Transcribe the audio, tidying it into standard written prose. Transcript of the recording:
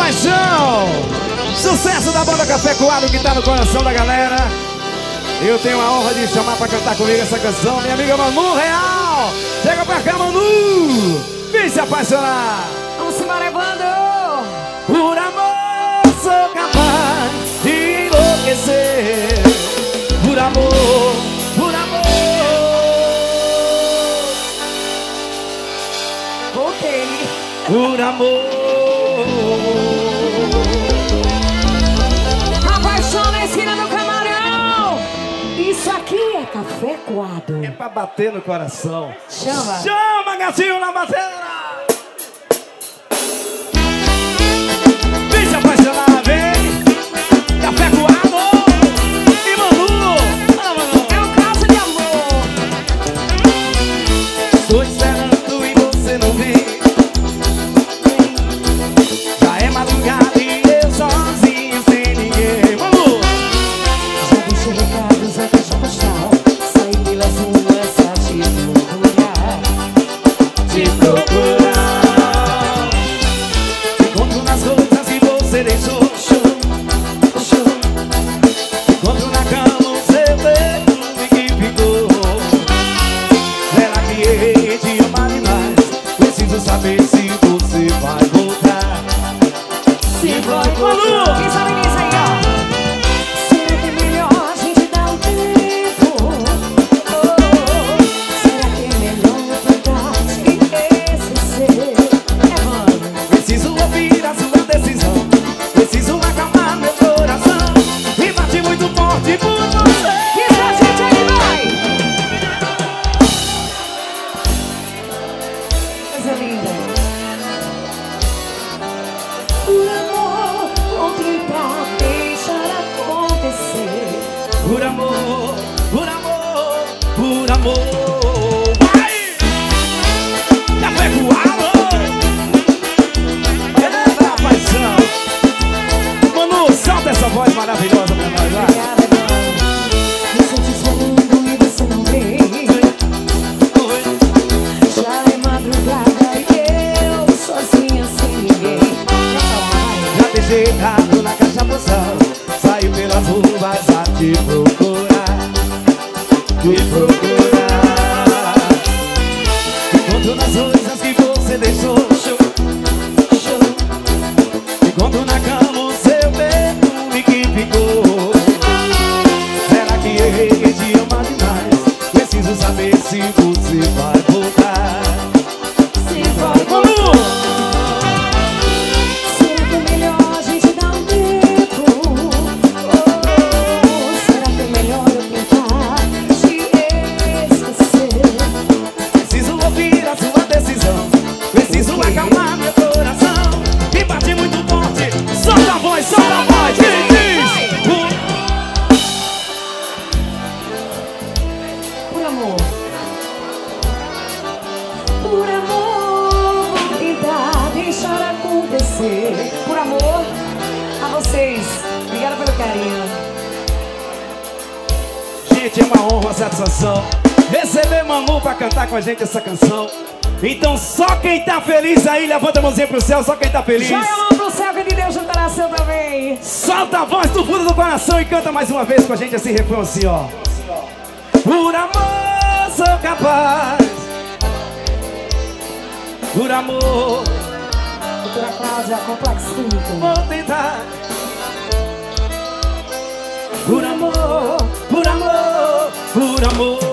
paixão. Sucesso da banda Café Coado que tá no coração da galera. Eu tenho a honra de chamar pra cantar comigo essa canção minha amiga Manu Real. Chega pra cá, Manu. Vem se apaixonar. Vamos embora, Evandro. Por amor sou capaz de enlouquecer. Por amor, por amor. Voltei. Por amor. A paixão na esquina do camarão. Isso aqui é Café Coado. É pra bater no coração. Chama. Chama, gatinho na bateira. Vem se apaixonar, vem. Café Coado. E Manu. Fala, Manu. É um caso de amor. Estou esperando e você não vem. Já é madrugada e eu sozinho sem ninguém. Manu. Já deixei recados na caixa postal. Saí pelas ruas a te procurar. Te encontro nas coisas que você deixou. Te encontro na cama o seu perfume que ficou. Será que errei te amar demais? Preciso saber se você vai voltar. Se vai Manu! Quem sabe nisso aí, ó? Será que é melhor a gente dar um tempo? Será que é melhor eu tentar te esquecer? Evandro. Preciso ouvir a sua decisão. Preciso acalmar meu coração. E bate muito forte por você. Que essa gente aí vai! Coisa linda. Por amor, vou tentar deixar acontecer. Por amor, por amor, por amor. Vai! Café Coado! É a paixão. Manu, solta essa voz maravilhosa pra nós, vai. Obrigada, Evandro. Me senti esperando e você não vem. Oi. Já é madrugada e eu sozinha sem ninguém. Já deixei errado na caixa postal. Saiu pelas ruas a te procurar. Te procurar. Encontro nas coisas que você deixou. Encontro na cama o seu perfume que ficou. Será que errei te amar demais? Preciso saber se você vai voltar. Se vai Manu! Será que é melhor a gente dar um tempo? Será que é melhor eu tentar te esquecer? Preciso ouvir a sua decisão. Preciso acalmar meu coração. E bate muito forte. Solta a voz, solta a voz. Quem diz? Por amor. Por amor, vou tentar deixar acontecer. Por amor a vocês. Obrigada pelo carinho. Gente, é uma honra, uma satisfação receber Manu pra cantar com a gente essa canção. Então só quem tá feliz aí, levanta a mãozinha pro céu. Só quem tá feliz. Joga a mão pro céu que de Deus juntará seu também. Solta a voz do fundo do coração e canta mais uma vez com a gente esse refrão assim, ó. Por amor sou capaz. Por amor Doutora Cláudia, Complexo Químico. vou tentar. Por amor, por amor, por amor.